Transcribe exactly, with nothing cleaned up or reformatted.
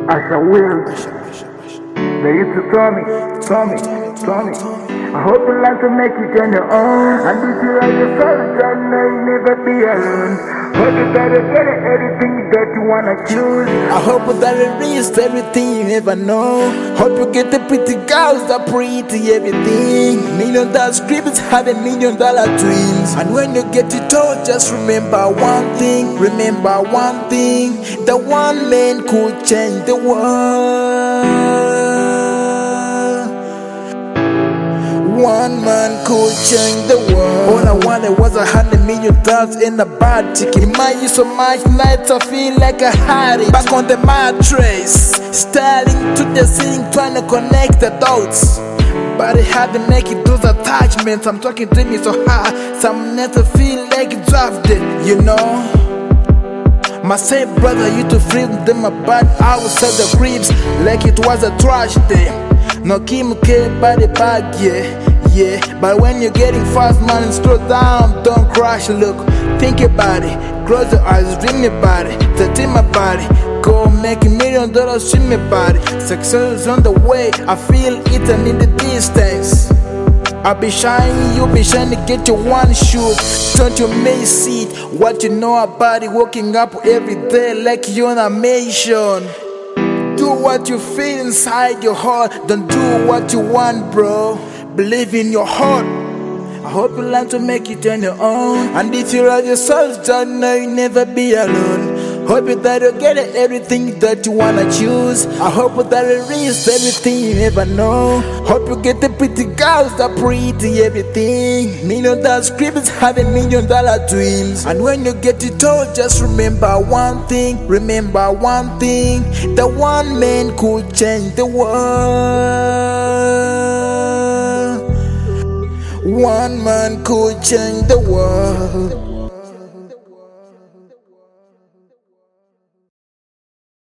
As I will. They used to tell me, tell me, tell me. I hope you like to make it on your own. And if you like yourself, I know you'll never be alone. Hope you better get it, everything that you wanna choose. I hope that it reaches everything you ever know. Hope you get the pretty girls that pretty everything. Million dollar scripts have a million dollar dreams. And when you get it all, just remember one thing. Remember one thing. The one man could change the world. One man could change the world. All I wanted was a hundred million dollars in a bad ticket. In my use so much nights I feel like I had it. Back on the mattress, staring to the ceiling, trying to connect the dots. But it had to make it those attachments. I'm talking to me so hard, some nights I feel like it drafted, you know. My same brother used to free them apart outside the cribs like it was a trash day. No Kim K body bag, yeah, yeah. But when you're getting fast, man, slow down, don't crash. Look, think about it, close your eyes, dream about it, touch my body, go make a million dollars in my body. Success is on the way, I feel it, I need the distance. I'll be shining, you'll be shining, get your one shoe. Don't you miss it, what you know about it, waking up every day like you're on a mission. Do what you feel inside your heart, don't do what you want, bro. Believe in your heart. I hope you learn to make it on your own. And if you love yourself, don't know you'll never be alone. Hope that you get everything that you wanna choose. I hope that it reaches everything you ever know. Hope you get the pretty girls that pretty everything. Million dollar scripts have a million dollar dreams. And when you get it all, just remember one thing. Remember one thing. The one man could change the world. One man could change the world.